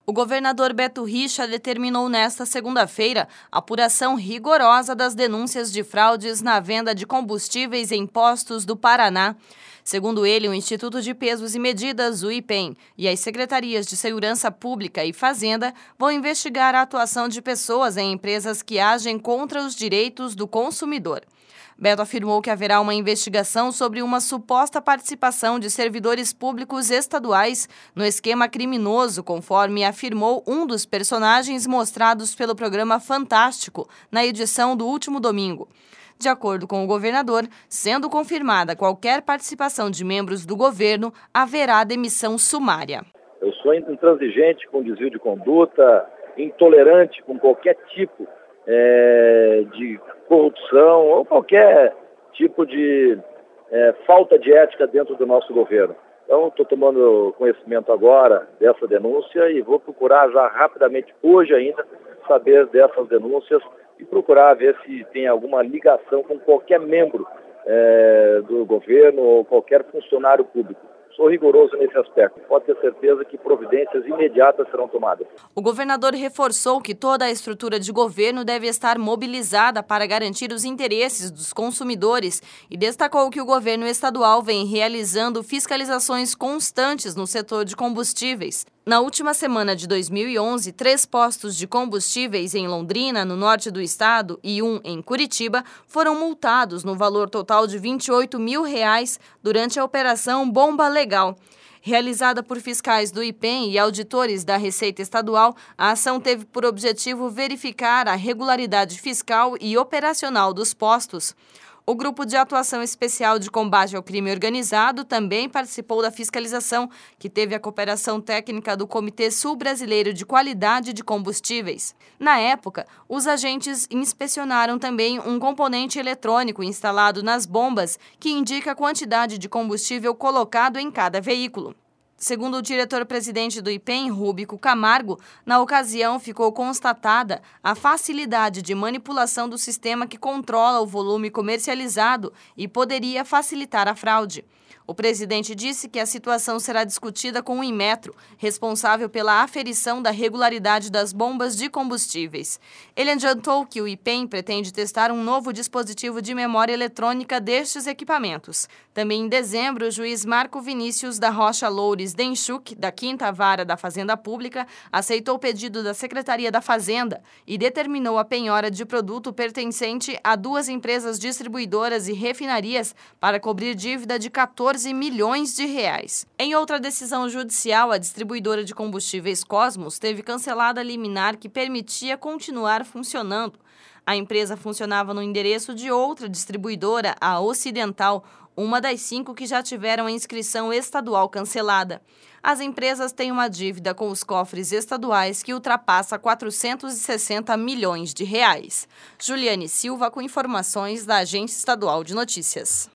O governador Beto Richa determinou nesta segunda-feira a apuração rigorosa das denúncias de fraudes na venda de combustíveis em postos do Paraná. Segundo ele, o Instituto de Pesos e Medidas, o IPEM, e as Secretarias de Segurança Pública e Fazenda vão investigar a atuação de pessoas em empresas que agem contra os direitos do consumidor. Beto afirmou que haverá uma investigação sobre uma suposta participação de servidores públicos estaduais no esquema criminoso, conforme afirmou um dos personagens mostrados pelo programa Fantástico na edição do último domingo. De acordo com o governador, sendo confirmada qualquer participação de membros do governo, haverá demissão sumária. Eu sou intransigente com desvio de conduta, intolerante com qualquer tipo de corrupção ou qualquer tipo de falta de ética dentro do nosso governo. Então, estou tomando conhecimento agora dessa denúncia e vou procurar já rapidamente, hoje ainda, saber dessas denúncias e procurar ver se tem alguma ligação com qualquer membro do governo ou qualquer funcionário público. Sou rigoroso nesse aspecto. Pode ter certeza que providências imediatas serão tomadas. O governador reforçou que toda a estrutura de governo deve estar mobilizada para garantir os interesses dos consumidores e destacou que o governo estadual vem realizando fiscalizações constantes no setor de combustíveis. Na última semana de 2011, 3 postos de combustíveis em Londrina, no norte do estado, e 1 em Curitiba, foram multados no valor total de R$ 28 mil durante a Operação Bomba Legal. Realizada por fiscais do IPEM e auditores da Receita Estadual, a ação teve por objetivo verificar a regularidade fiscal e operacional dos postos. O Grupo de Atuação Especial de Combate ao Crime Organizado também participou da fiscalização, que teve a cooperação técnica do Comitê Sul-Brasileiro de Qualidade de Combustíveis. Na época, os agentes inspecionaram também um componente eletrônico instalado nas bombas que indica a quantidade de combustível colocado em cada veículo. Segundo o diretor-presidente do IPEM, Rúbico Camargo, na ocasião ficou constatada a facilidade de manipulação do sistema que controla o volume comercializado e poderia facilitar a fraude. O presidente disse que a situação será discutida com o Inmetro, responsável pela aferição da regularidade das bombas de combustíveis. Ele adiantou que o IPEM pretende testar um novo dispositivo de memória eletrônica destes equipamentos. Também em dezembro, o juiz Marco Vinícius da Rocha Loures Denchuk, da 5ª Vara da Fazenda Pública, aceitou o pedido da Secretaria da Fazenda e determinou a penhora de produto pertencente a 2 empresas distribuidoras e refinarias para cobrir dívida de 14 milhões de reais. Em outra decisão judicial, a distribuidora de combustíveis Cosmos teve cancelada a liminar que permitia continuar funcionando. A empresa funcionava no endereço de outra distribuidora, a Ocidental, uma das 5 que já tiveram a inscrição estadual cancelada. As empresas têm uma dívida com os cofres estaduais que ultrapassa 460 milhões de reais. Juliane Silva com informações da Agência Estadual de Notícias.